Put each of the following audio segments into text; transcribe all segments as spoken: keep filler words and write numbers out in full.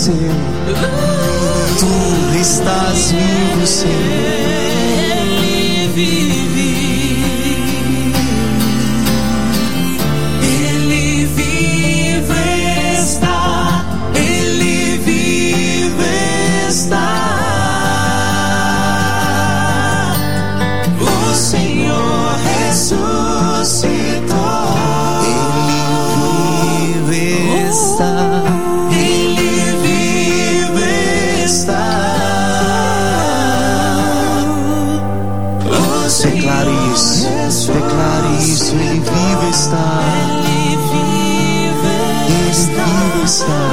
venceu. Tu estás vivo, Senhor. Ele vive, Ele vive está, Ele vive está. O Senhor ressuscitou. Ele vive está. Declare isso, declare isso. Ele vive está. Ele vive está.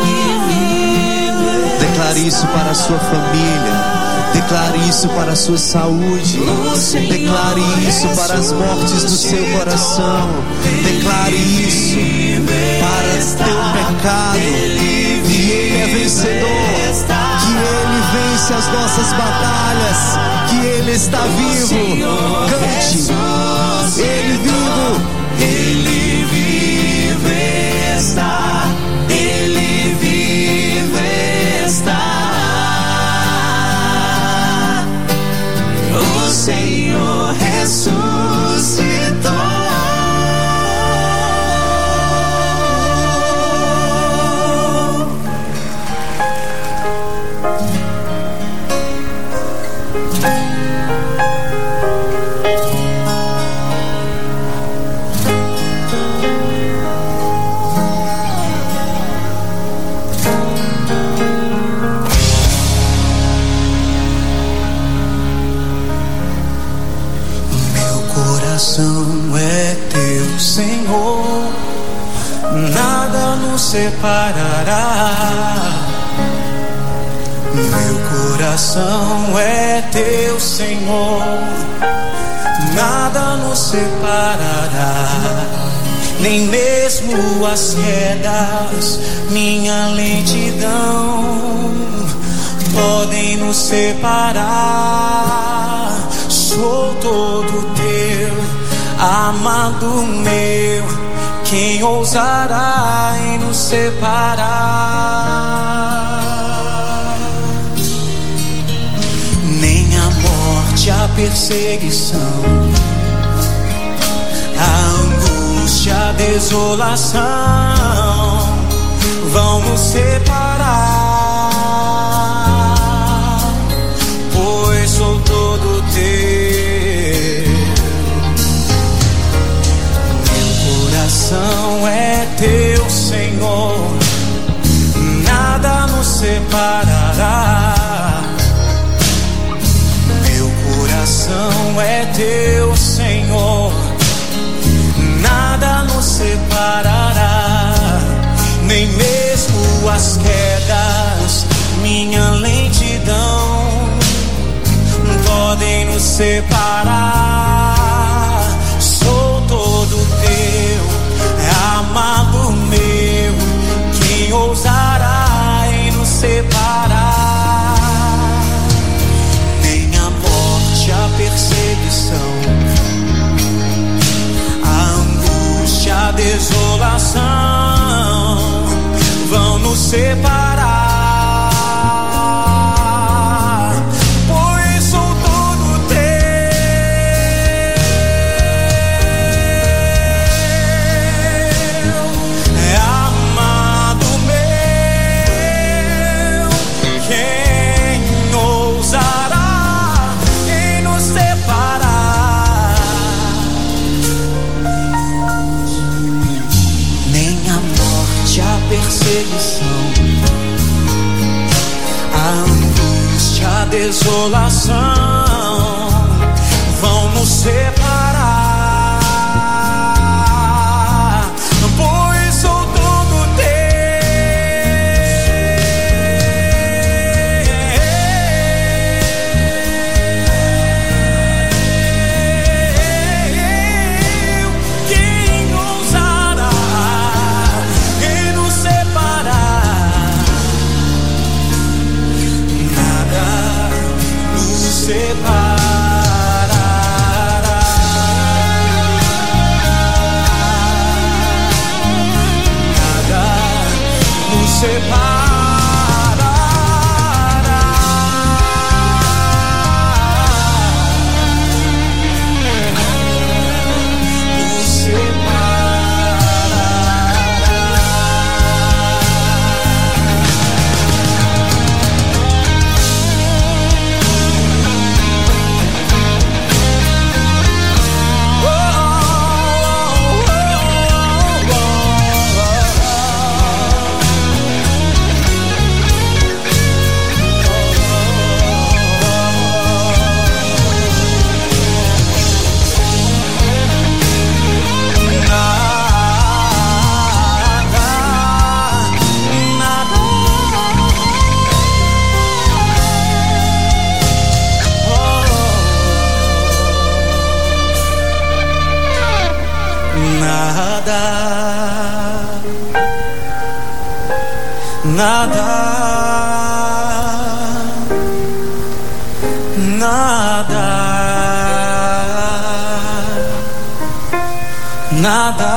Declare isso para a sua família. Declare isso para a sua saúde. Declare isso para as mortes do seu coração. Declare isso para teu pecado. Que Ele é vencedor. Que Ele vence as nossas batalhas. Que Ele está vivo. Cante. Ele vivo. Ele vive está. Ele vive está. O Senhor ressuscitou. É teu, Senhor, nada nos separará. Meu coração é teu, Senhor, nada nos separará. Nem mesmo as quedas, minha lentidão, podem nos separar. Sou todo teu, amado meu, quem ousará em nos separar? Nem a morte, a perseguição, a angústia, a desolação vão nos separar, pois sou todo teu. É teu, Senhor, nada nos separará. Meu coração é teu, Senhor, nada nos separará. Nem mesmo as quedas, minha lentidão, podem nos separar. Sou todo teu, amado meu, quem ousará em nos separar? Nem a morte, a perseguição, a angústia, a desolação vão nos separar. A angústia, a desolação vão nos separar, pois sou todo teu. Quem ousará em nos separar? Nada nos separará. Nada nos separará. nada, nada, nada,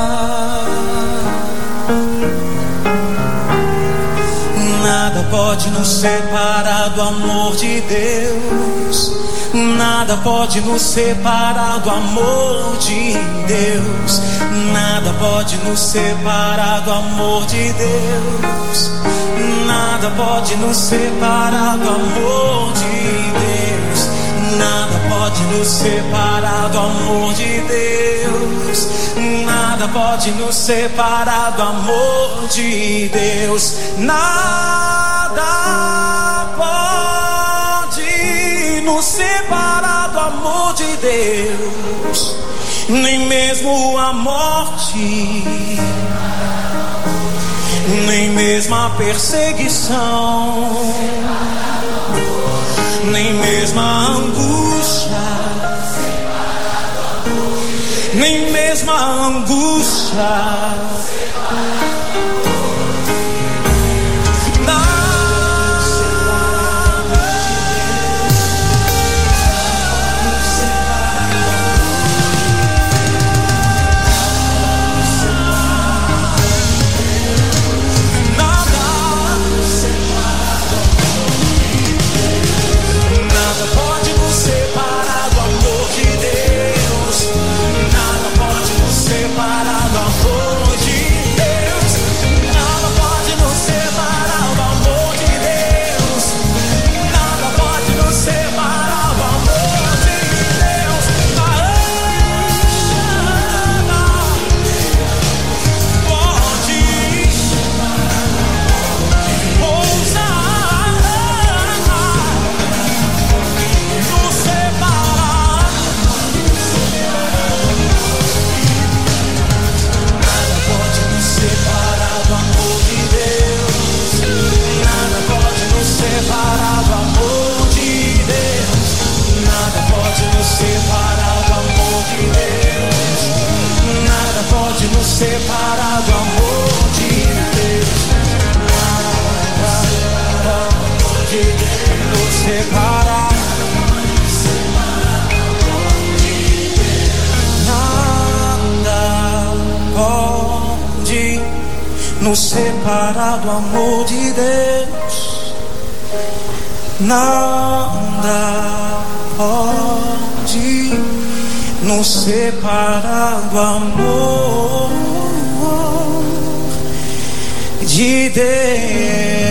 nada pode nos separar do amor de Deus. Nada pode nos separar do amor de Deus. Nada pode nos separar do amor de Deus. Nada pode nos separar do amor de Deus. Nada pode nos separar do amor de Deus. Nada pode nos separar do amor de Deus. Nada pode nos separar do amor de Deus. Nem mesmo a morte, nem mesmo a perseguição, nem mesmo a angústia, nem mesmo a angústia. Separar do amor de Deus. Nada pode nos separar. Nada pode nos separar do amor de Deus. Nada pode nos separar do amor de Deus.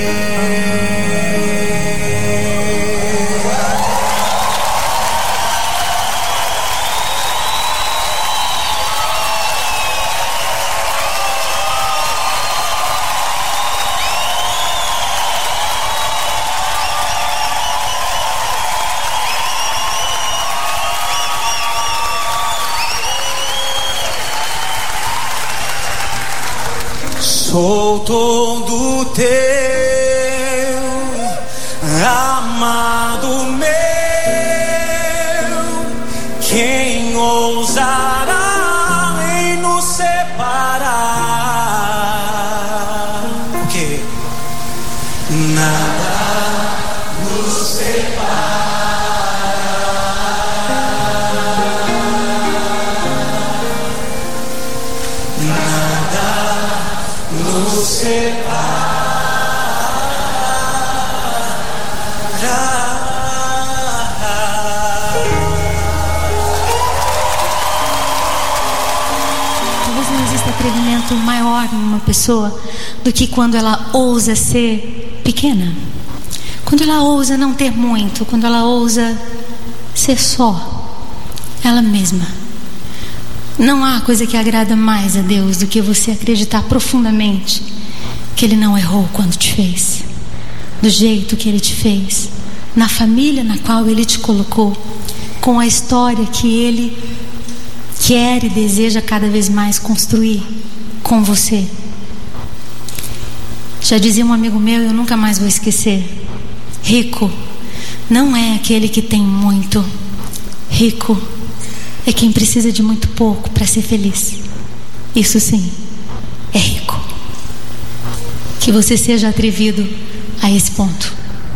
Sou todo teu, amado meu. Quem ousará em nos separar? Porque nada nos separa, nada nos separa. Talvez não exista atrevimento maior em uma pessoa do que quando ela ousa ser pequena, quando ela ousa não ter muito, quando ela ousa ser só ela mesma. Não há coisa que agrada mais a Deus do que você acreditar profundamente que Ele não errou quando te fez, do jeito que Ele te fez, na família na qual Ele te colocou, com a história que Ele quer e deseja cada vez mais construir com você. Já dizia um amigo meu, eu nunca mais vou esquecer: rico não é aquele que tem muito, rico é quem precisa de muito pouco para ser feliz. Isso sim é rico. Que você seja atrevido a esse ponto.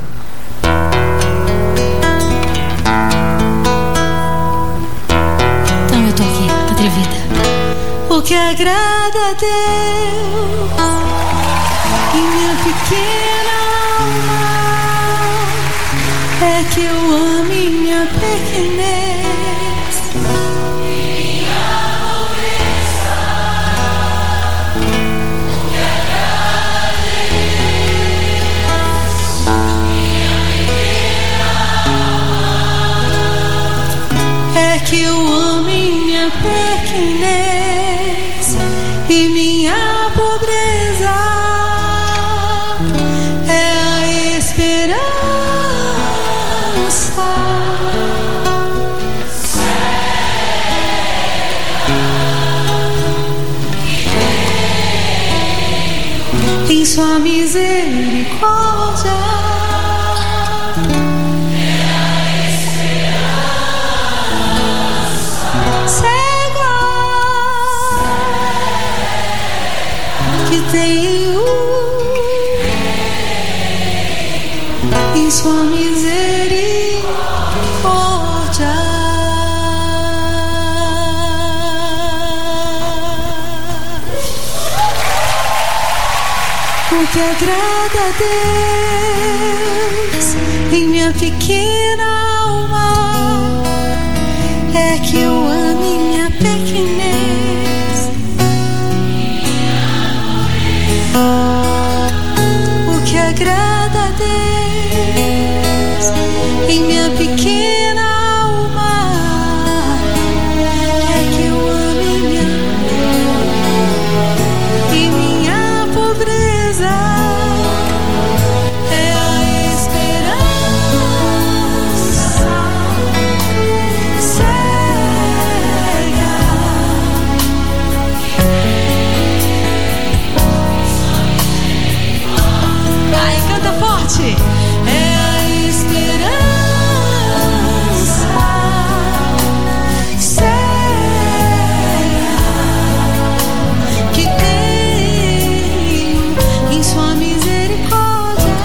Então eu tô aqui, atrevida. O que agrada a Deus em minha pequena alma é que eu ame minha pequenez. É que eu amo minha pequenez e minha pobreza é a esperança. Em sua misericórdia tenho em sua misericórdia. O que agrada a Deus em minha pequena alma é que eu ame minha pequenez. O que agrada a Deus em minha pequena alma é que eu ame minha e minha pobreza é a esperança cega. Vai, canta forte. É a esperança cega que tenho em sua misericórdia.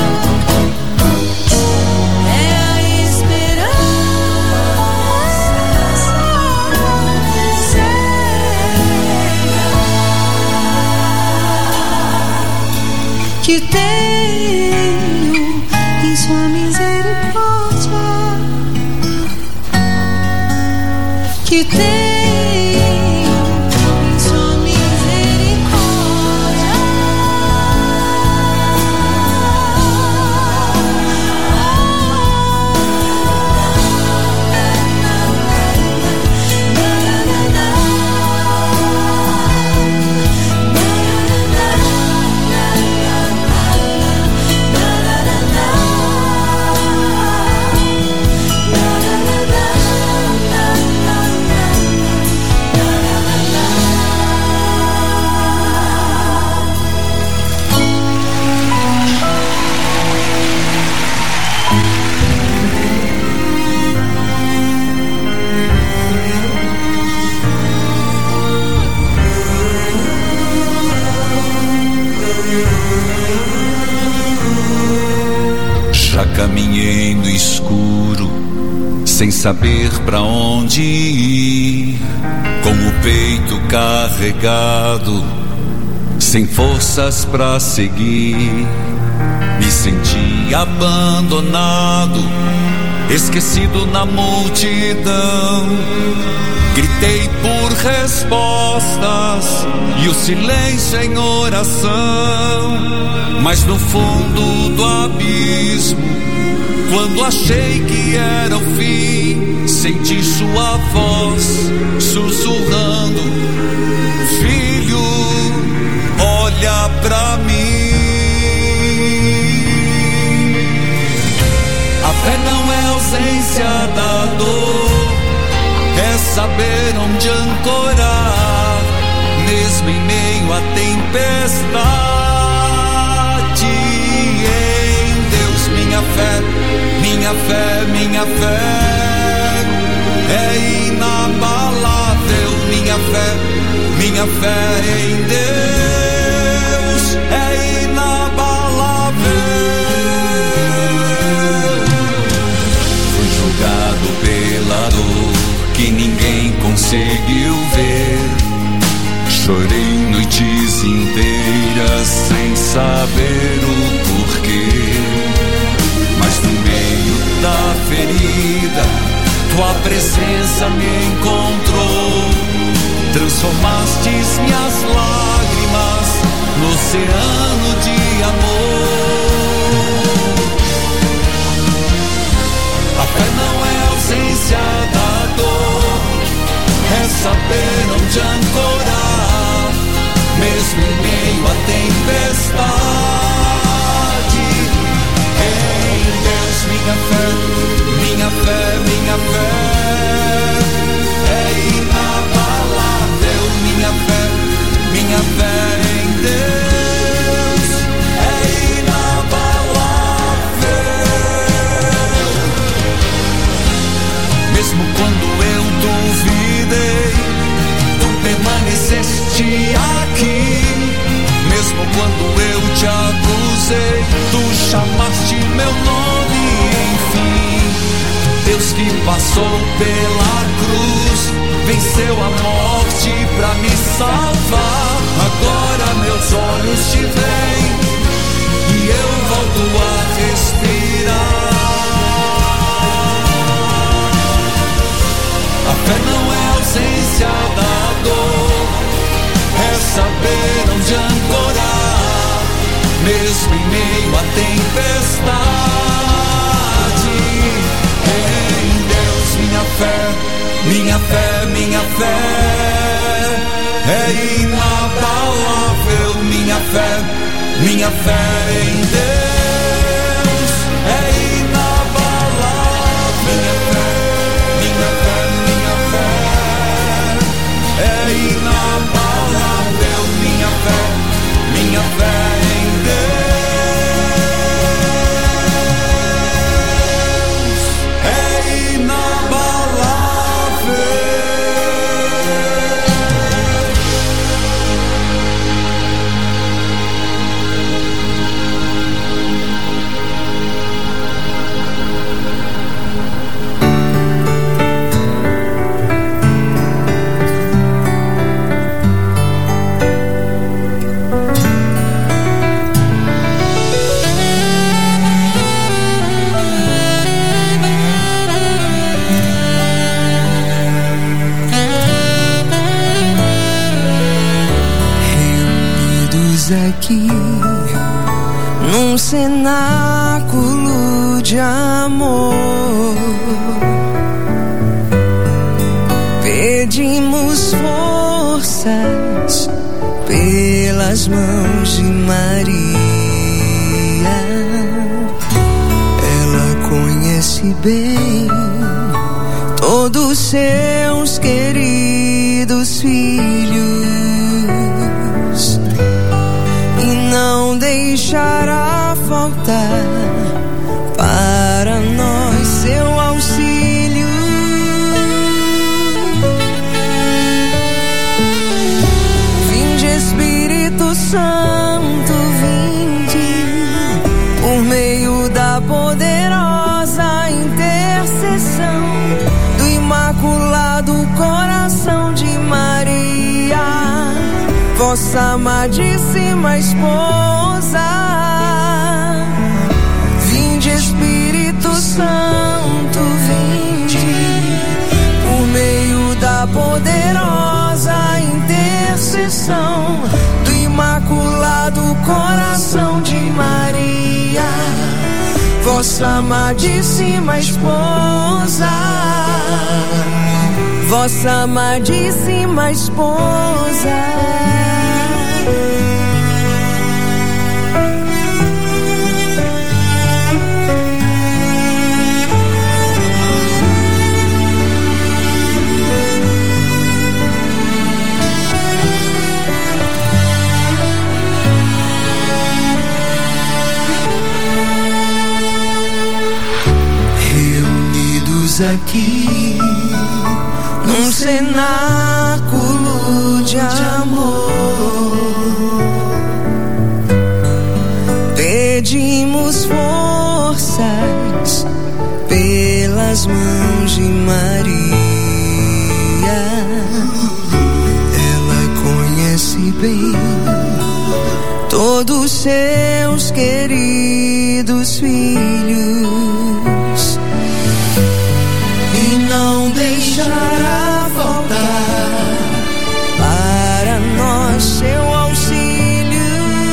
É a esperança cega que tenho em sua misericórdia, que tenho em sua misericórdia. Já caminhei no escuro, sem saber pra onde ir, com o peito carregado, sem forças pra seguir. Me senti abandonado, esquecido na multidão. Gritei por respostas e o silêncio em oração. Mas no fundo do abismo, quando achei que era o fim, senti sua voz sussurrando: filho, olha pra mim. A fé não é ausência da dor, é saber onde ancorar, mesmo em meio à tempestade. Em Deus minha fé, minha fé, minha fé é inabalável. Minha fé, minha minha fé em Deus é inabalável. Fui julgado pela dor que ninguém conseguiu ver. Chorei noites inteiras sem saber o porquê. Mas no meio da ferida, tua presença me encontrou. Transformastes minhas lágrimas no oceano de amor. A fé não é ausência da dor, é saber onde ancorar, mesmo em meio à tempestade. Em Deus minha fé, minha fé, minha fé é inabalável. Minha fé, minha fé em Deus é inabalável. Mesmo quando eu duvidei, tu permaneceste aqui. Mesmo quando eu te acusei, tu chamaste meu nome, enfim. Deus que passou pela cruz, venceu a morte pra me salvar. Agora meus olhos te veem e eu volto a respirar. A fé não é ausência da dor, é saber onde ancorar, mesmo em meio à tempestade. Em Deus minha fé, minha fé, minha fé é inabalável. Minha fé, minha fé em Deus é inabalável. Minha fé, minha fé, minha fé é inabalável. Minha fé, minha fé em Deus é inabalável. Aqui num cenáculo de amor, pedimos forças pelas mãos de Maria. Ela conhece bem todos seus queridos filhos, não deixará faltar para nós seu auxílio. Vinde Espírito Santo, vinde por meio da poderosa intercessão do Imaculado Coração de Maria, vossa amadíssima esposa. Vinde Espírito Santo, vinde por meio da poderosa intercessão do Imaculado Coração de Maria, vossa amadíssima esposa, vossa amadíssima esposa. Reunidos aqui num cenáculo de amor. Pedimos forças pelas mãos de Maria. Ela conhece bem todos seus queridos filhos e não deixará faltar para nós seu auxílio.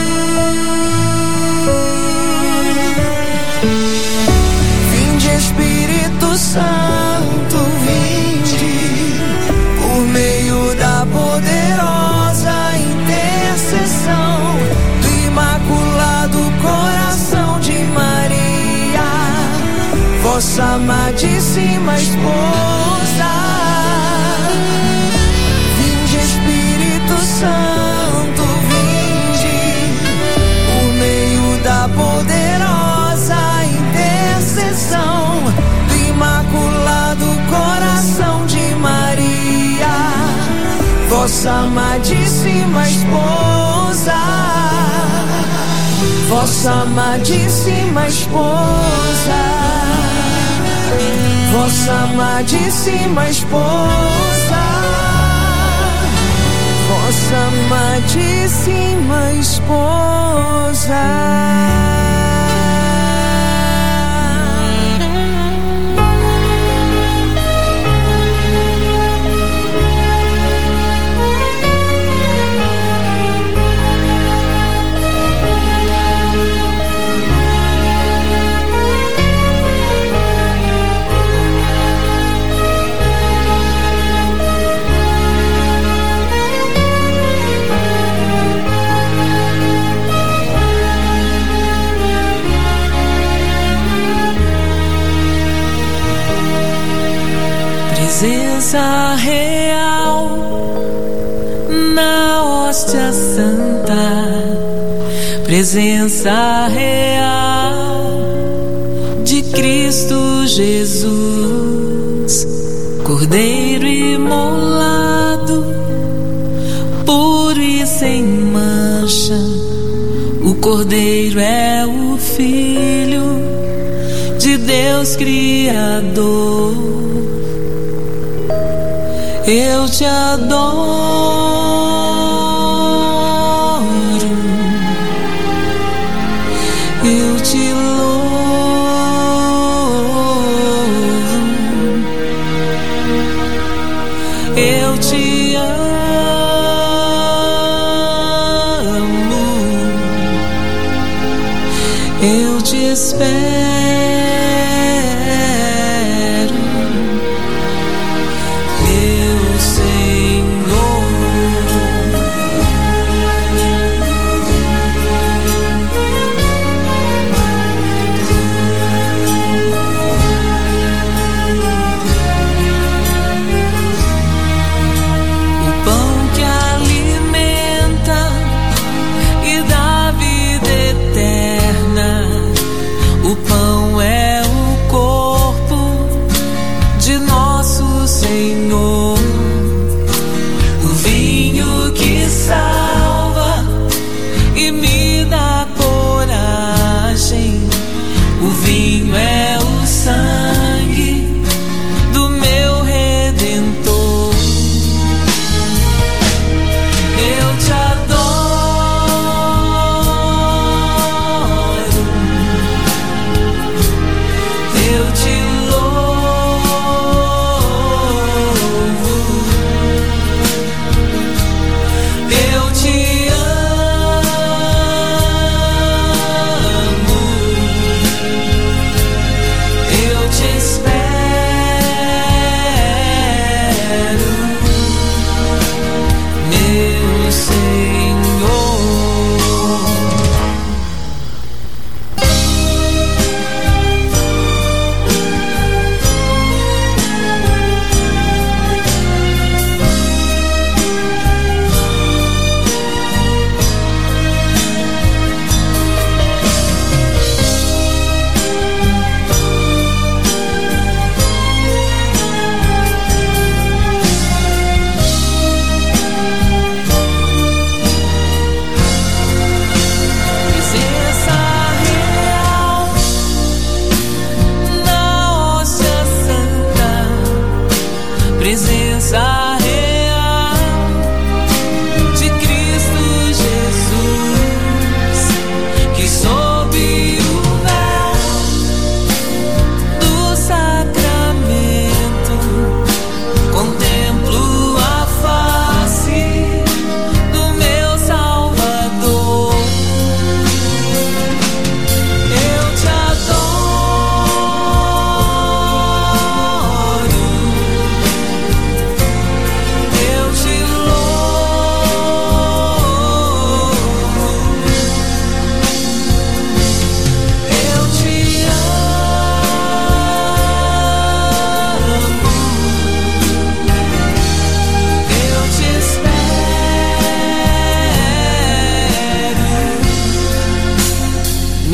Vinde, Espírito Santo, vinde por meio da poderosa intercessão do Imaculado Coração de Maria, vossa amadíssima esposa. Vinde, Espírito Santo, vinde por meio da poderosa intercessão do Imaculado Coração de Maria, vossa amadíssima esposa, vossa amadíssima esposa, vossa amadíssima esposa, vossa amadíssima esposa. Presença real na hóstia santa, presença real de Cristo Jesus, Cordeiro imolado, puro e sem mancha. O Cordeiro é o Filho de Deus Criador. Eu te adoro, eu te louvo, eu te amo, eu te espero.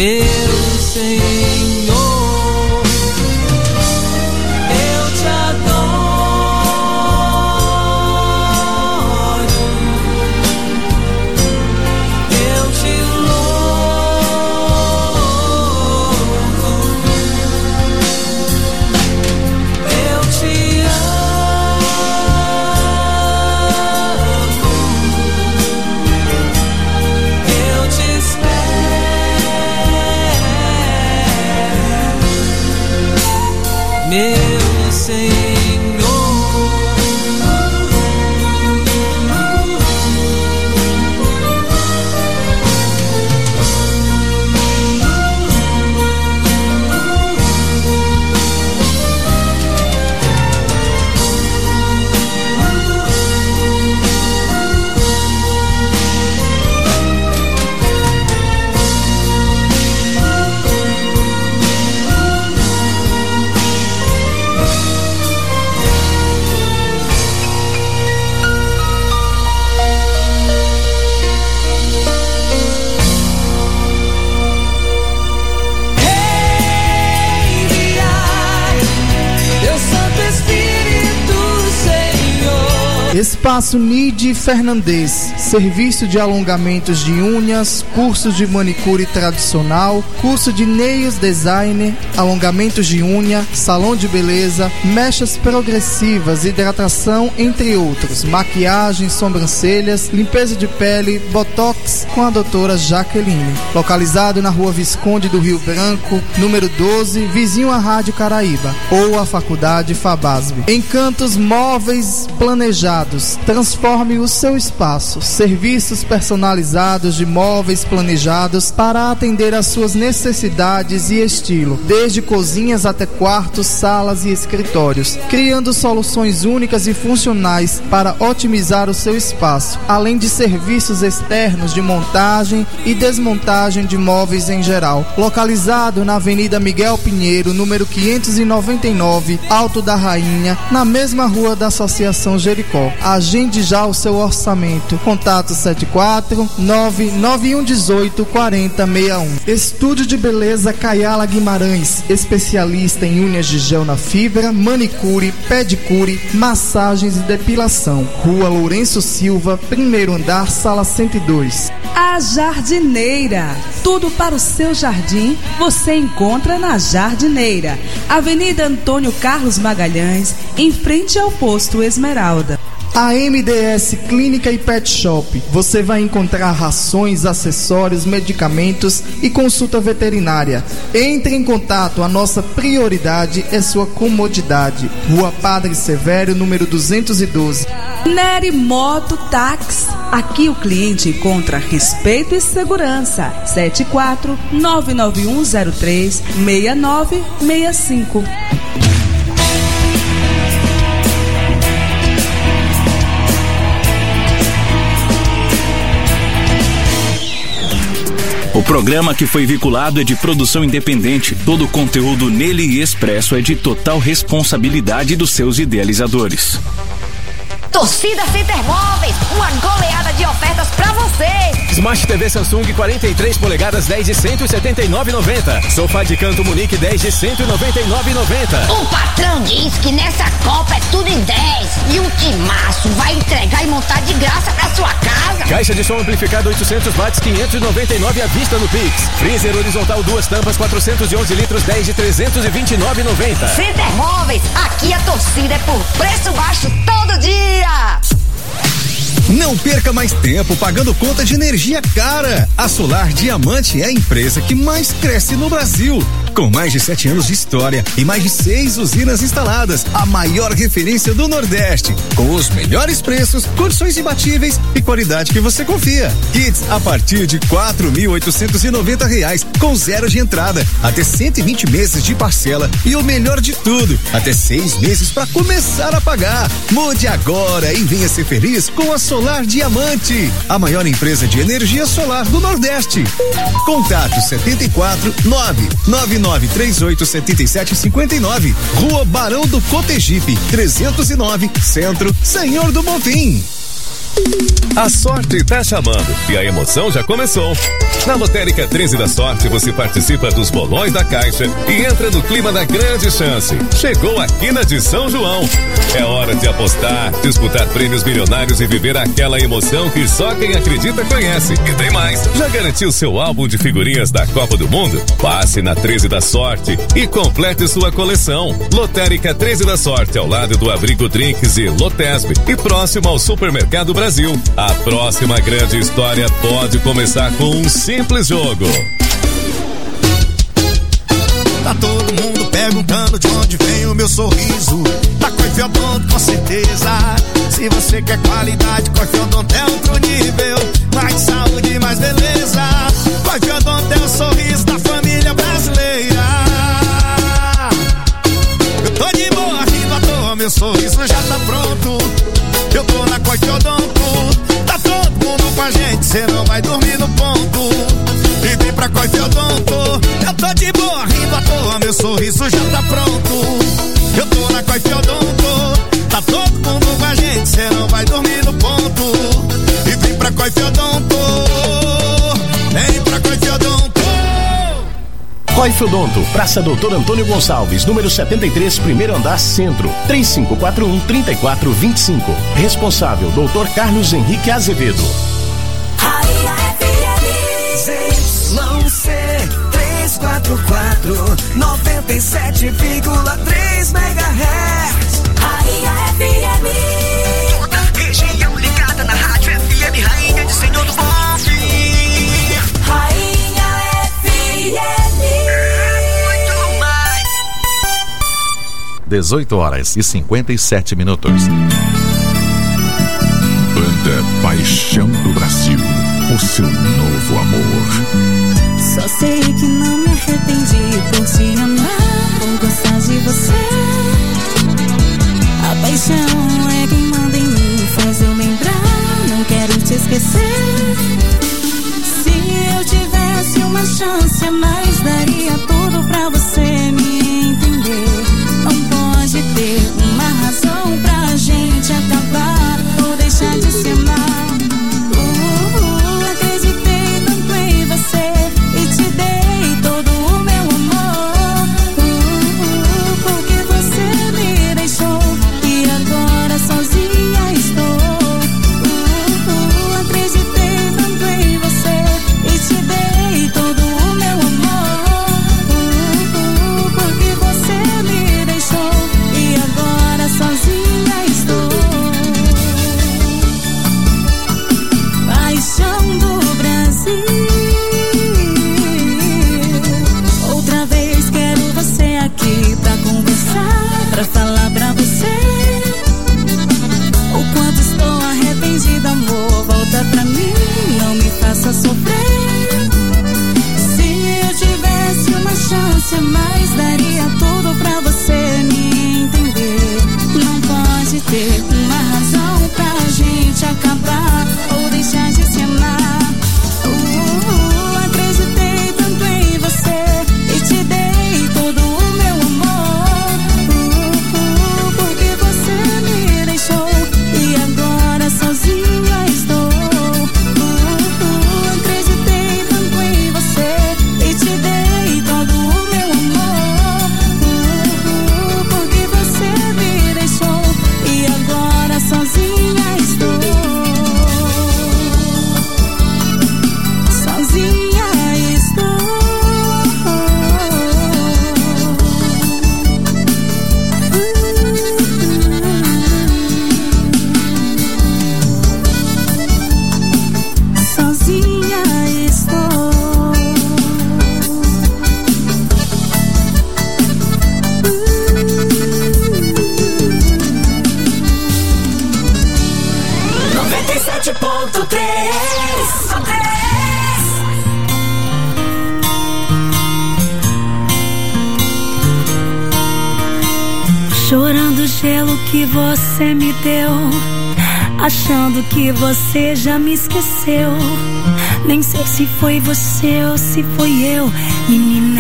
meu Senhor. Eu te adoro, eu te louvo, eu te amo, eu te espero, meu Senhor. Espaço Nide Fernandes, serviço de alongamentos de unhas, cursos de manicure tradicional, curso de nails designer, alongamentos de unha, salão de beleza, mechas progressivas, hidratação, entre outros, maquiagem, sobrancelhas, limpeza de pele, botox com a doutora Jaqueline. Localizado na Rua Visconde do Rio Branco, número doze, vizinho à Rádio Caraíba, ou à Faculdade Fabasb. Encantos Móveis Planejados. Transforme o seu espaço. Serviços personalizados de móveis planejados para atender às suas necessidades e estilo, desde cozinhas até quartos, salas e escritórios, criando soluções únicas e funcionais para otimizar o seu espaço, além de serviços externos de montagem e desmontagem de móveis em geral. Localizado na Avenida Miguel Pinheiro, número quinhentos e noventa e nove, Alto da Rainha, na mesma rua da Associação Jericó. Agende já o seu orçamento. Contato sete quatro nove nove um um oito quatro zero seis um. Estúdio de Beleza Caiala Guimarães, especialista em unhas de gel na fibra, manicure, pedicure, massagens e depilação. Rua Lourenço Silva, primeiro andar, sala cento e dois. A Jardineira. Tudo para o seu jardim você encontra na Jardineira. Avenida Antônio Carlos Magalhães, em frente ao posto Esmeralda. A M D S Clínica e Pet Shop. Você vai encontrar rações, acessórios, medicamentos e consulta veterinária. Entre em contato, a nossa prioridade é sua comodidade. Rua Padre Severo, número duzentos e doze. Nery Moto Táxi. Aqui o cliente encontra respeito e segurança. sete quatro nove nove um zero três seis nove seis cinco. O programa que foi vinculado é de produção independente. Todo o conteúdo nele e expresso é de total responsabilidade dos seus idealizadores. Torcida Center Móveis, uma goleada de ofertas pra você. Smart T V Samsung quarenta e três polegadas dez de cento e setenta e nove reais e noventa centavos. Sofá de canto Munique dez de cento e noventa e nove reais e noventa centavos. O patrão diz que nessa Copa é tudo em dez e o timaço vai entregar e montar de graça pra sua casa. Caixa de som amplificado oitocentos watts quinhentos e noventa e nove à vista no Pix. Freezer horizontal duas tampas quatrocentos e onze litros dez de trezentos e vinte e nove reais e noventa centavos. Center Móveis, aqui a torcida é por preço baixo todo dia. Não perca mais tempo pagando conta de energia cara. A Solar Diamante é a empresa que mais cresce no Brasil. Com mais de sete anos de história e mais de seis usinas instaladas, a maior referência do Nordeste. Com os melhores preços, condições imbatíveis e qualidade que você confia. Kits a partir de quatro mil oitocentos e noventa reais, com zero de entrada, até cento e vinte meses de parcela e o melhor de tudo, até seis meses para começar a pagar. Mude agora e venha ser feliz com a Solar Diamante, a maior empresa de energia solar do Nordeste. Contato setenta e quatro nove nove nove três oito sete sete cinco nove, Rua Barão do Cotegipe, trezentos e nove, Centro, Senhor do Bonfim. A sorte tá chamando e a emoção já começou. Na Lotérica treze da Sorte você participa dos bolões da Caixa e entra no clima da grande chance. Chegou a quina de São João. É hora de apostar, disputar prêmios milionários e viver aquela emoção que só quem acredita conhece. E tem mais. Já garantiu seu álbum de figurinhas da Copa do Mundo? Passe na treze da Sorte e complete sua coleção. Lotérica treze da Sorte, ao lado do Abrigo Drinks e Lotesb e próximo ao Supermercado Brasil. A próxima grande história pode começar com um simples jogo. Tá todo mundo perguntando de onde vem o meu sorriso. Da Coife Odonto, com certeza. Se você quer qualidade, Coife Odonto é outro nível. Mais saúde, mais beleza. Coife Odonto é o sorriso da família brasileira. Eu tô de boa, rindo à toa, meu sorriso já tá pronto. Eu tô na Coife Odonto. Tá todo mundo com a gente, cê não vai dormir no ponto. E vem pra Coife Odonto. Eu tô de boa, rindo à toa, meu sorriso já tá pronto. Eu tô na Coife Odonto. Tá todo mundo com a gente, cê não vai dormir no ponto. E vem pra Coife Odonto. Vem pra Coife Odonto. Coife Odonto, Praça Doutor Antônio Gonçalves, número setenta e três, primeiro andar, centro. três cinco quatro um, três quatro dois cinco. Responsável, doutor Carlos Henrique Azevedo. Y C trezentos e quarenta e quatro, noventa e sete vírgula três megahertz. Rainha F M. Toda região ligada na rádio F M, rainha de Senhor do Bom Fim. Rainha F M. Muito mais. dezoito horas e cinquenta e sete minutos. Banda Paixão do Brasil, o seu novo amor. Só sei que não me arrependi por te amar, por gostar de você. A paixão é quem manda em mim, faz eu lembrar, não quero te esquecer. Se eu tivesse uma chance a mais, daria tudo pra você me entender. Não pode ter uma razão pra gente acabar ou deixar de se amar. Uh, uh, acreditei tanto em você e te dei todo o meu amor. Uh, uh, porque você me deixou e agora sozinha estou. Uh, uh, acreditei tanto em você e te dei todo o meu amor. Uh, uh, porque você me deixou e agora sozinha estou. Paixão do Brasil. Outra vez quero você aqui pra conversar, pra falar pra você o quanto estou arrependida, amor. Volta pra mim, não me faça sofrer. Se eu tivesse uma chance a mais, daria tudo pra você me entender. Não pode ter uma razão pra gente acabar ou deixar de se amar. Uh, uh, acreditei tanto em você e te dei todo o meu amor. Uh, uh, porque você me deixou e agora sozinha estou. Uh, uh, acreditei tanto em você e te dei todo o meu amor. Uh, uh, porque você me deixou e agora sozinha estou. Sozinha estou. Sozinha estou. noventa e sete ponto três. Chorando o gelo que você me deu, achando que você já me esqueceu. Nem sei se foi você ou se foi eu, menina.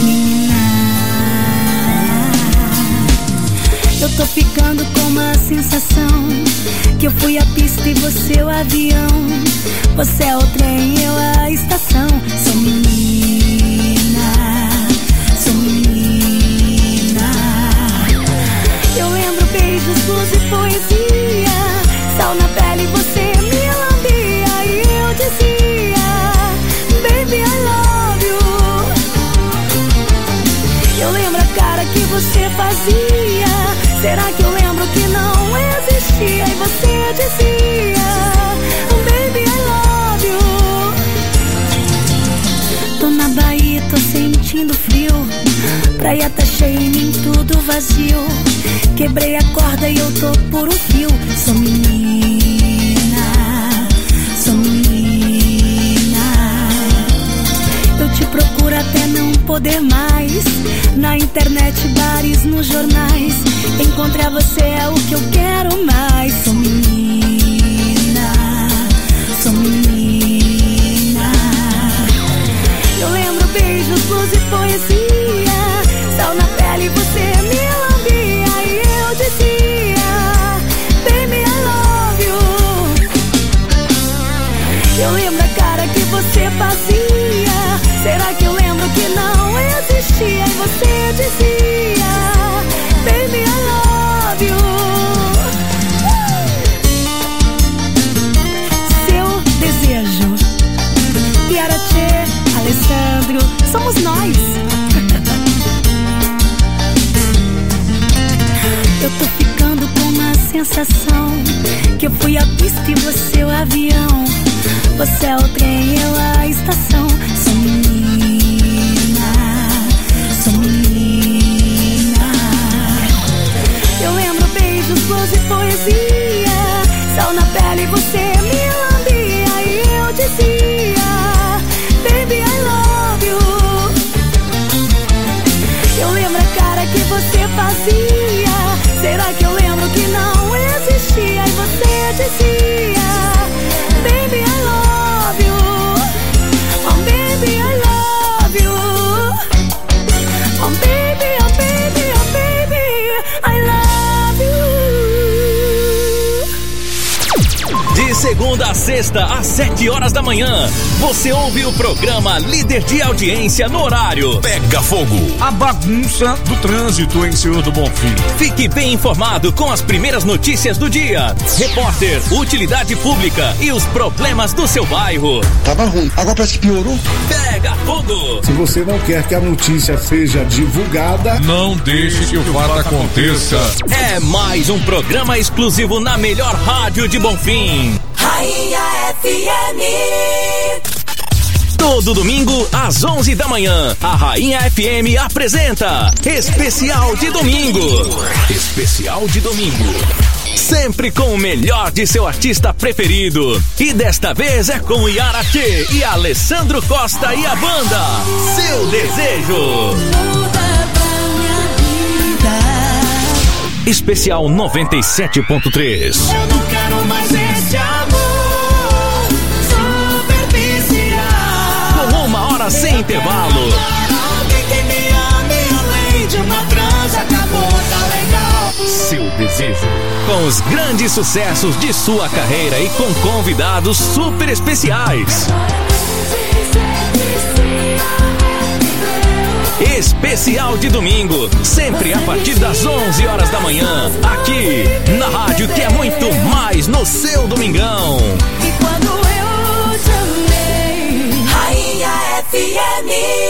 Menina, eu tô ficando com uma sensação avião. Você é o trem, eu a estação. Sou menina, sou menina. Eu lembro beijos, luz e poesia. Sal na pele, você me lambia. E eu dizia, baby, I love you. Eu lembro a cara que você fazia. Será que eu lembro que não existia? E você dizia, baby, I love you. Tô na Bahia, tô sentindo frio. Praia tá cheia em mim, tudo vazio. Quebrei a corda e eu tô por um fio. Sou menina, sou menina. Eu te procuro até não poder mais. Na internet, bares, nos jornais. Encontrar você é o que eu quero mais. Sou menina, sou menina. Eu lembro beijos, luz e poesia. Sal na pele, você me lambia. E eu dizia, baby, I love you. Eu lembro a cara que você fazia. Será que eu lembro que não existia? E você dizia, baby, I love you. Seu desejo. Piara Tchê, Alessandro, somos nós. Eu tô ficando com uma sensação que eu fui a pista e você o avião. Você é o trem, eu a estação. Sou menina, sou menina. Eu lembro beijos, luz e poesia. Sal na pele, você me lambia. E eu dizia, baby, I love you. Eu lembro a cara que você fazia. Será que eu lembro que não existia? E você dizia, baby, I love you. Oh, baby, I love you. Oh, baby, oh, baby, oh, baby, I love you. De segunda a sexta, às sete horas da manhã, você ouve o programa Líder de Audiência no horário Pega Fogo, a bagunça do trânsito em Senhor do Bonfim. Fique bem informado com as primeiras notícias do dia. Repórter, utilidade pública e os problemas do seu bairro. Tava ruim, agora parece que piorou. Pega Fogo. Se você não quer que a notícia seja divulgada, não deixe que o fato aconteça. É mais um programa exclusivo na melhor rádio de Bonfim. Rainha F M. Todo domingo, às onze da manhã, a Rainha F M apresenta Especial de Domingo. Especial de Domingo. Sempre com o melhor de seu artista preferido. E desta vez é com Yara Tchê e Alessandro Costa e a banda Seu Desejo. Especial noventa e sete ponto três. Eu não quero mais esse amor superficial. Com uma hora sem intervalo. Alguém que me ame além de uma transa. Acabou, tá legal. Seu Desejo. Com os grandes sucessos de sua carreira e com convidados super especiais. Especial de domingo, sempre a partir das onze horas da manhã, aqui na rádio que é muito mais no seu domingão. E quando eu te amei, Rainha F M.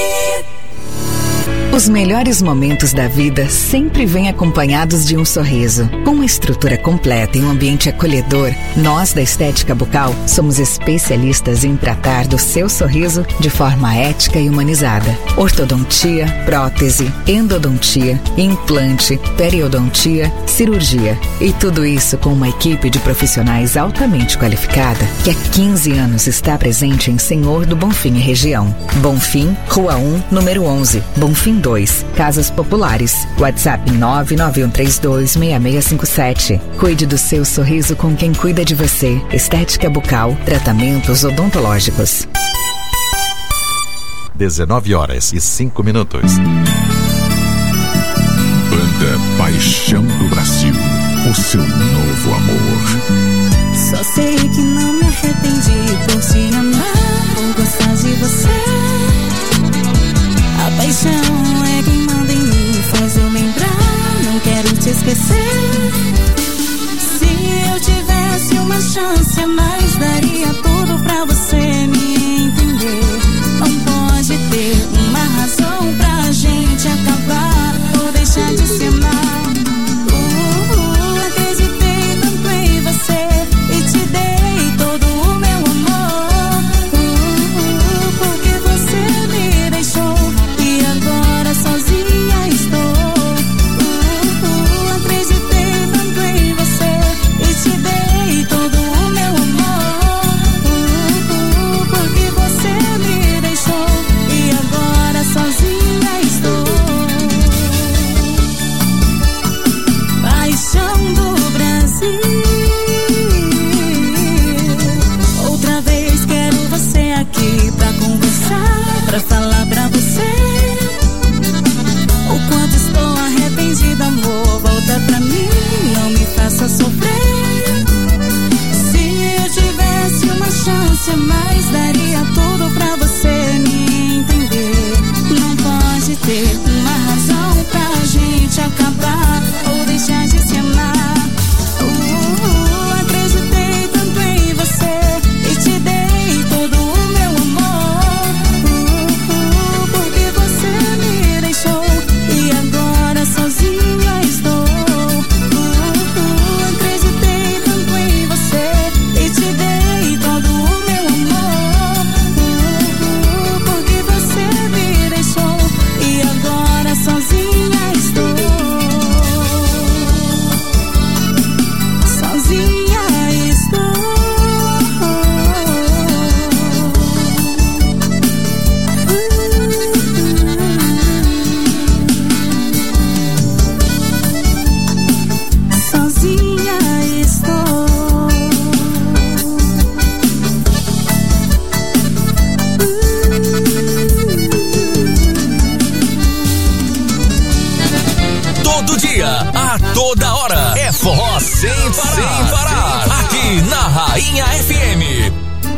Os melhores momentos da vida sempre vêm acompanhados de um sorriso. Com uma estrutura completa e um ambiente acolhedor, nós da Estética Bucal somos especialistas em tratar do seu sorriso de forma ética e humanizada. Ortodontia, prótese, endodontia, implante, periodontia, cirurgia. E tudo isso com uma equipe de profissionais altamente qualificada que há quinze anos está presente em Senhor do Bonfim e região. Bonfim, Rua um, número onze, Bonfim dois, Casas Populares. WhatsApp nove nove um três dois seis seis cinco sete. Cuide do seu sorriso com quem cuida de você. Estética Bucal, tratamentos odontológicos. dezenove horas e cinco minutos. Banda Paixão do Brasil, o seu novo amor. Só sei que não me arrependi por te amar, por gostar de você. A paixão é quem manda em mim, faz eu lembrar, não quero te esquecer. Se eu tivesse uma chance a mais, daria tudo pra você me entender. Não pode ter uma razão pra gente acabar ou deixar de se amar. uh, uh, Acreditei tanto em você e te dei todo o meu amor. uh, uh, Porque você me deixou e agora sozinha estou. uh, uh, Acreditei tanto em você e te dei todo o meu amor. uh, uh, Porque você me deixou e agora sozinha estou. Paixão do Brasil. Outra vez quero você aqui pra conversar, pra falar pra você o quanto estou arrependida, amor. Volta pra mim, não me faça sofrer. Se eu tivesse uma chance a mais, daria tudo pra você me entender. Não pode ter uma razão pra gente acabar ou deixar de se amar. uh, uh, Acreditei tanto em você e te dei todo o meu amor. uh, uh, Porque você me deixou e agora sozinha estou. uh, uh, Acreditei tanto em você e te dei todo o meu amor. uh, uh, Porque você me deixou e agora sozinha estou. Sozinha estou. Sozinha estou. Todo dia, a toda hora, é forró sem parar, sem parar. Aqui na Rainha F M.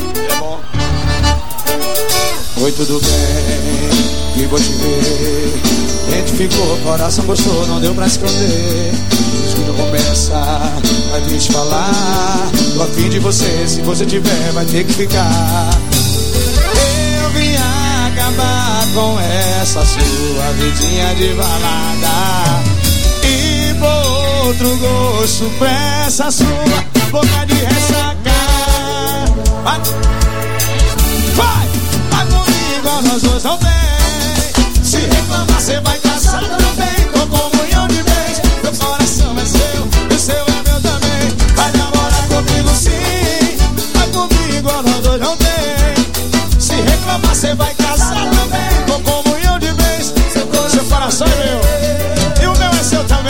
Oi, tudo bem? E vou te ver. Identificou, coração gostou, não deu pra esconder. Escuta, conversa, vai vir te falar. Tô a fim de você, se você tiver, vai ter que ficar. Eu vim acabar com essa sua vidinha de balada e pôr outro gosto pra essa sua boca de ressacar. Vai, vai, vai comigo, nós dois não tem. Se reclamar, cê vai casar também. Com comunhão de bens, meu coração é seu e o seu é meu também. Vai namorar comigo sim, vai comigo, nós dois não tem. Se reclamar, cê vai casar também. Com comunhão de bens, seu coração é meu e o meu é seu também.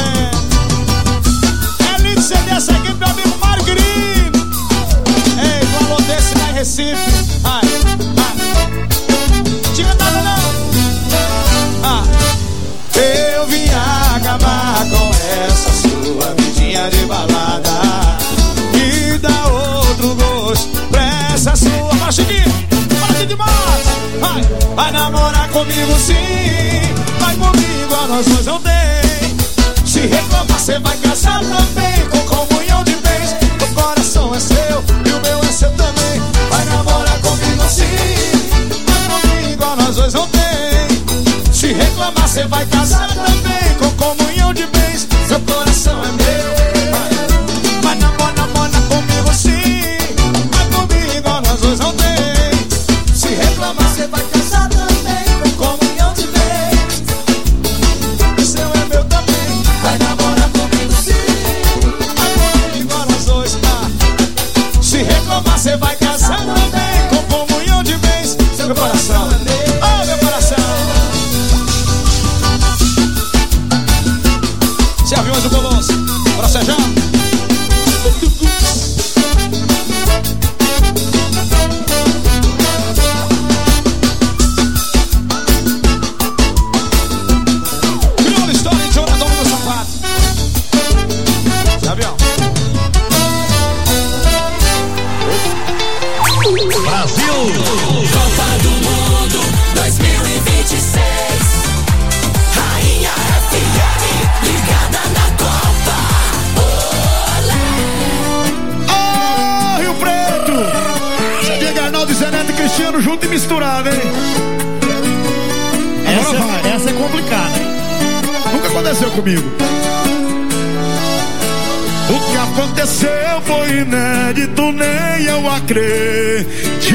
É lindo ser dessa aqui, meu amigo Mário Querido. Ei, do alô desse lá em Recife. Ai, ai, diga nada não. Ah, eu vim acabar com essa sua vidinha de balada e dar outro gosto pra essa sua. Vai, Chiquinho, bate demais. Vai, vai namorar comigo sim, vai comigo, nós dois não tem. Se reclamar, cê vai casar também. Com comunhão de bens, o coração é seu e o meu é seu também. Vai namorar comigo sim, vai comigo, nós dois não tem. Se reclamar, cê vai casar também. Com comunhão de bens, seu coração é meu. Vai, vai namorar, namora comigo sim, vai comigo, nós dois não tem. Se reclamar, cê vai casar também. Com comunhão de bens, o seu é meu também. Vai namorar comigo sim, vai comigo, nós dois. Ah. Se reclamar, cê vai casar também. Com comunhão de bens, seu coração é meu. Oh, meu coração. Você ouviu mais o Colosso? cantando junto e misturado, hein? Essa, essa é complicada, hein? Nunca aconteceu comigo. O que aconteceu foi inédito, nem eu acreditei.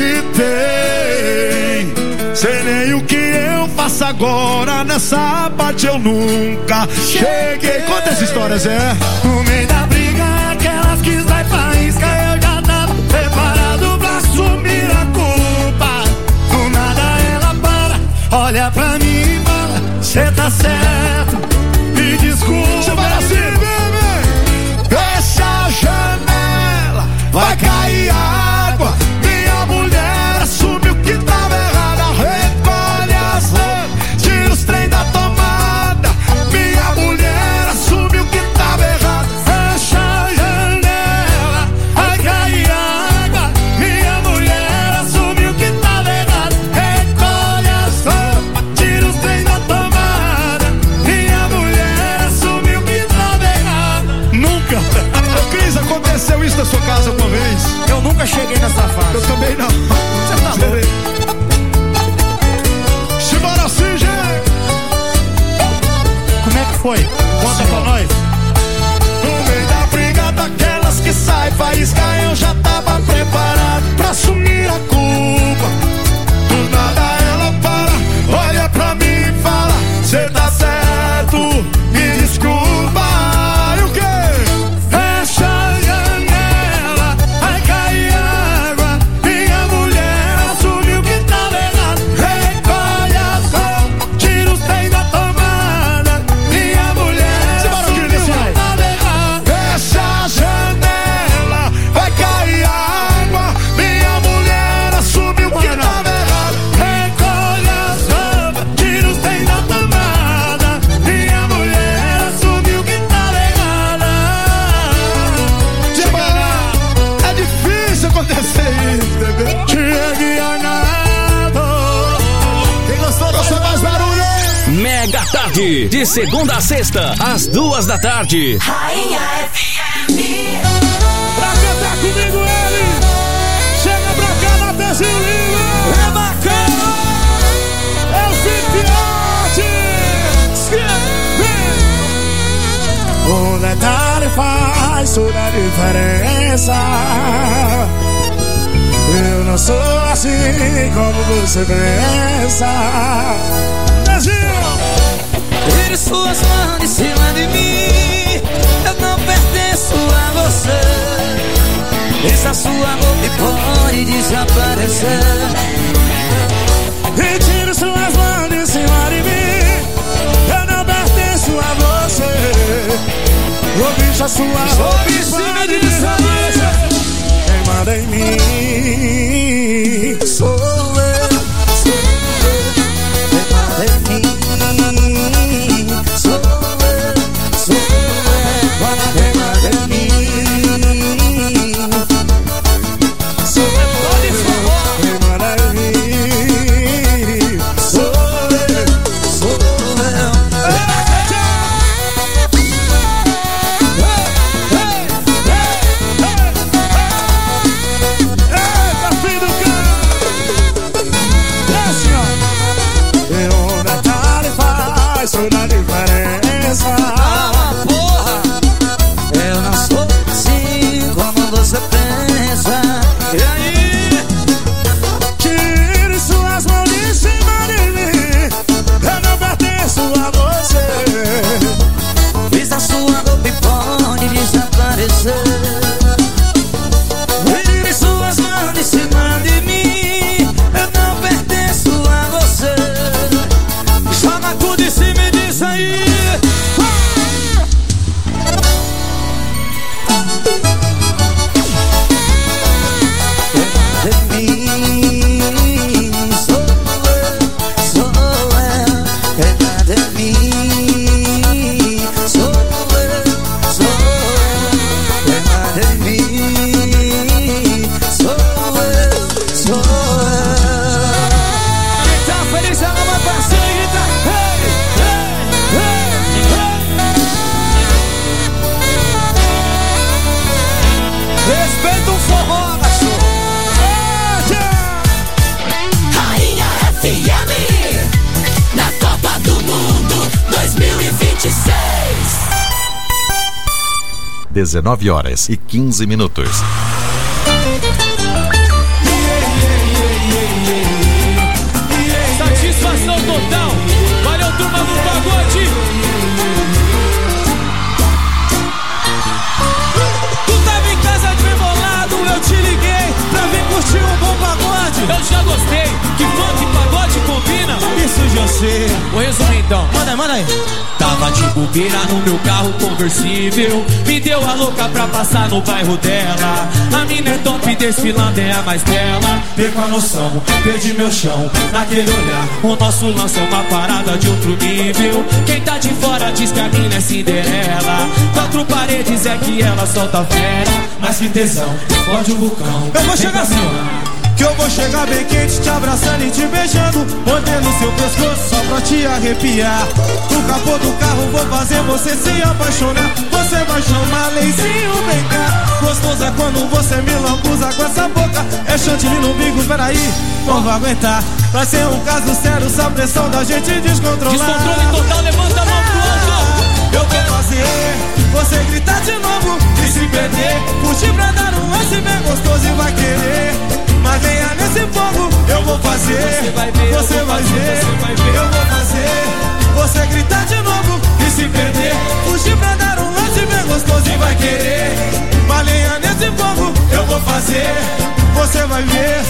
Sei nem o que eu faço agora, nessa parte eu nunca cheguei. Conta essa história, Zé. No meio da briga, aquelas que sai faísca, eu já tava preparado pra assumir a culpa. Do nada ela para, olha pra mim e fala: cê tá certo, me desculpa. Você vai assim, bebê. Fecha a janela, vai cair água. Minha mulher assumiu que tava errada. Recolhe as roupas, tira os trem da tomada. Minha mulher assumiu que tava errada. Fecha a janela, vai cair água. Minha mulher assumiu que tava errada. Recolhe as roupas, tira os trem da tomada. Minha mulher assumiu que tava errada. Nunca. Cris, aconteceu isso na sua casa uma vez? Eu nunca cheguei nessa fase. Eu também não. Você tá louco? Simbora assim, gente. Como é que foi? Conta pra nós. No meio da briga daquelas que sai faísca, eu já tava preparado pra assumir a culpa. Do nada ela para, olha pra mim e fala: cê tá certo, me desculpa. E o quê? Fecha a janela, vai cair água. Minha mulher assumiu que tava errado. Recolhe as roupas, tira os trem da tomada. Minha mulher assumiu que tava errado. Fecha a janela, vai cair água. Minha mulher assumiu que tava errado. Recolhe as roupas, tira os trem da tomada. Minha mulher assumiu que tava errada. É difícil acontecer isso, bebê. Chegue a nada. Quem gostou, gostou mais barulho? Mega Tarde, de segunda a sexta, às duas da tarde. Rainha F M. Pra cantar comigo ele, chega pra cá, Matheus Lima. É bacana, é o Fipiote. Um detalhe faz toda a diferença. Eu não sou assim como você pensa. Tire suas mãos de cima de mim. Eu não pertenço a você. Essa sua roupa pode desaparecer. E tire suas mãos de cima de mim. Eu não pertenço a você. Vou deixar sua roupa pode desaparecer. Quem manda em mim sou eu. Quem manda em mim sou eu. Sou eu. Quem manda em mim sou eu. Quem manda em mim sou eu. Sou eu. Eita, filho do cara. É assim, ó. E um detalhe faz toda a diferença. Ah, porra. Eu não sou assim como você pensa. E aí? Tire suas mãos de cima de mim. Eu não pertenço a você. Vista sua roupa e pode desaparecer. Tire suas mãos de cima de mim. Eu não pertenço a você. Joga tudo em cima e diz: dezenove horas e quinze minutos. Satisfação total. Valeu, turma do pagode. Tu tava em casa desrebolado, eu te liguei pra vir curtir um bom pagode. Eu já gostei, que funk e pagode combina. Isso já sei. Vou resumir então. Manda aí, manda aí. Tava de bobeira no meu carro conversível, me deu a louca pra passar no bairro dela. A mina é top, desfilando é a mais bela. Perco a noção, perdi meu chão naquele olhar. O nosso lance é uma parada de outro nível. Quem tá de fora diz que a mina é Cinderela. Quatro paredes é que ela solta fera. Mas que tesão, explode o vulcão. Eu vou chegar assim, ó. Que eu vou chegar bem quente, te abraçando e te beijando, mordendo seu pescoço só pra te arrepiar. No capô do carro vou fazer você se apaixonar. Você vai chamar Leizinho, vem cá. Gostoso é quando você me lambuza com essa boca. É chantilly no bico, peraí, não vou aguentar. Vai ser um caso sério, só pressão da gente descontrolar. Descontrole total, levanta a mão pro alto. Eu vou fazer você gritar de novo e se perder. Curtir pra dar um lance bem gostoso e vai querer. Mas venha nesse fogo, eu vou fazer. Você vai ver, você vai ver, eu vou fazer. Você gritar de novo e se perder. Fugir pra dar um lance bem gostoso e vai querer. Mas venha nesse fogo, eu vou fazer. Você vai ver.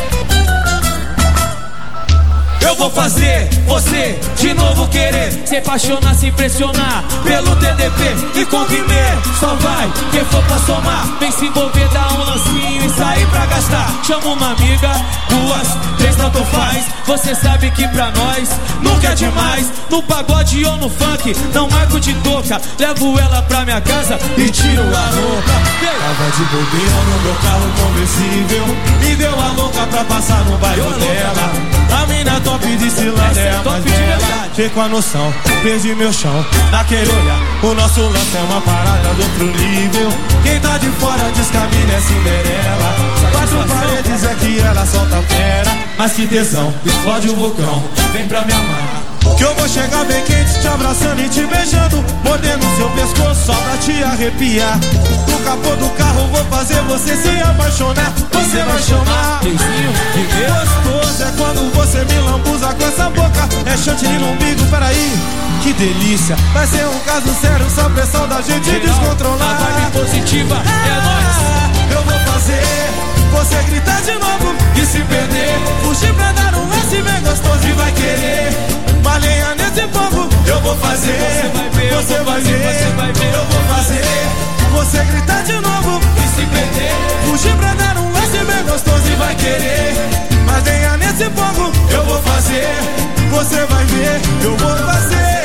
Eu vou fazer você de novo querer se apaixonar, se impressionar pelo T D P e com Guimê. Só vai quem for pra somar. Vem se envolver, dar um lancinho e sair pra gastar. Chama uma amiga, duas, três tanto faz. Você sabe que pra nós nunca é demais. No pagode ou no funk, não marco de toca. Levo ela pra minha casa e tiro a roupa. Tava de bobeira no meu carro conversível, me deu a louca pra passar no bairro dela. A mina top de cilada é a mais bela. Fico a noção, perdi meu chão naquele olhar. O nosso lance é uma parada do outro nível. Quem tá de fora diz que a mina é Cinderela. Quatro paredes é que ela solta fera. Mas que tesão, explode o vulcão. Vem pra me amar. Que eu vou chegar bem quente, te abraçando e te beijando, mordendo seu pescoço só pra te arrepiar. No capô do carro vou fazer você se apaixonar. Você vai chamar gostoso é quando você me lambuza com essa boca. É chantilly no umbigo, peraí, que delícia. Vai ser um caso sério, só pressão da gente descontrolar. A vibe positiva é nóis. Eu vou fazer você gritar de novo e se perder. Fugir pra dar um lance bem gostoso e vai querer. Mas lenha nesse fogo, eu vou fazer. Você vai ver, você vai ver, você vai ver. Eu vou fazer você gritar de novo e se perder. Fugir pra dar um lance bem gostoso e vai querer. Mas lenha nesse fogo, eu vou fazer. Você vai ver, eu vou fazer.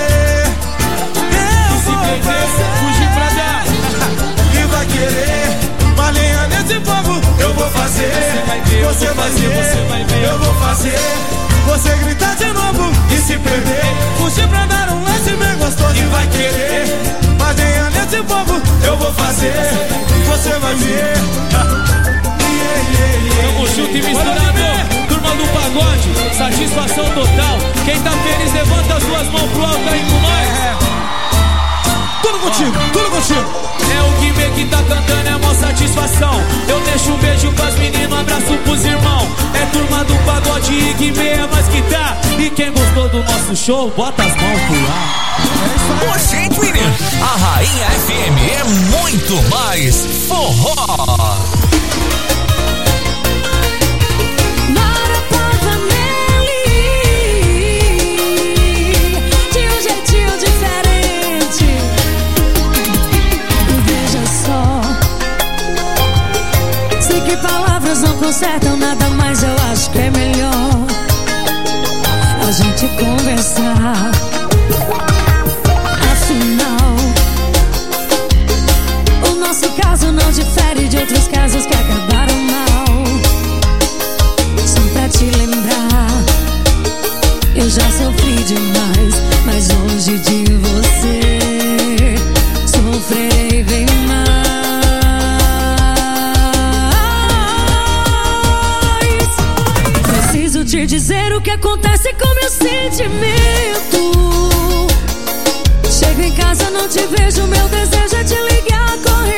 Eu vou fazer. Fugir pra dar e vai querer. Mas lenha nesse fogo, eu vou fazer. Você vai ver, você vai ver, você vai ver. Eu vou fazer. Você gritar de novo e se perder. Fugir pra dar um lance bem gostoso e vai querer. Mas venha nesse fogo, eu vou fazer. Você vai ver. Tamo junto e misturado. Turma do pagode, satisfação total. Quem tá feliz, levanta as duas mãos pro alto aí com nós. Tudo contigo, tudo contigo. É o Guimê que tá cantando, é mó satisfação. Eu deixo um beijo pras meninas, um abraço pros irmãos. É turma do pagode e Guimê é mais que tá. E quem gostou do nosso show, bota as mãos pro ar. Ô, gente, menino, a Rainha F M é muito mais forró. Que palavras não consertam nada, mas eu acho que é melhor a gente conversar. Afinal, o nosso caso não difere de outros casos que acabaram mal. Só pra te lembrar, eu já sofri demais, mas longe de você sofrerei bem mais. Preciso te dizer o que acontece com meu sentimento. Chego em casa, não te vejo, meu desejo é te ligar correndo.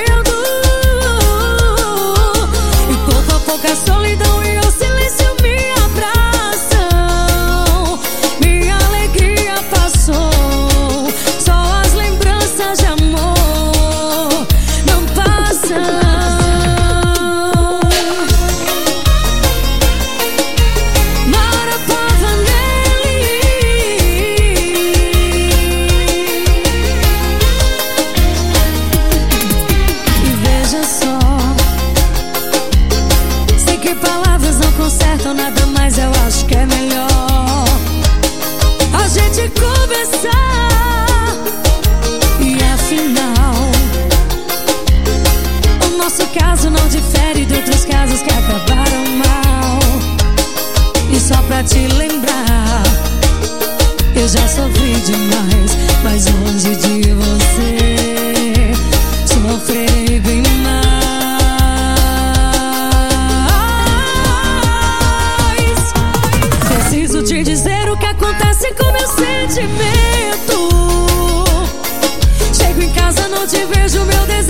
acontece com meu sentimento? Chego em casa, não te vejo, meu desejo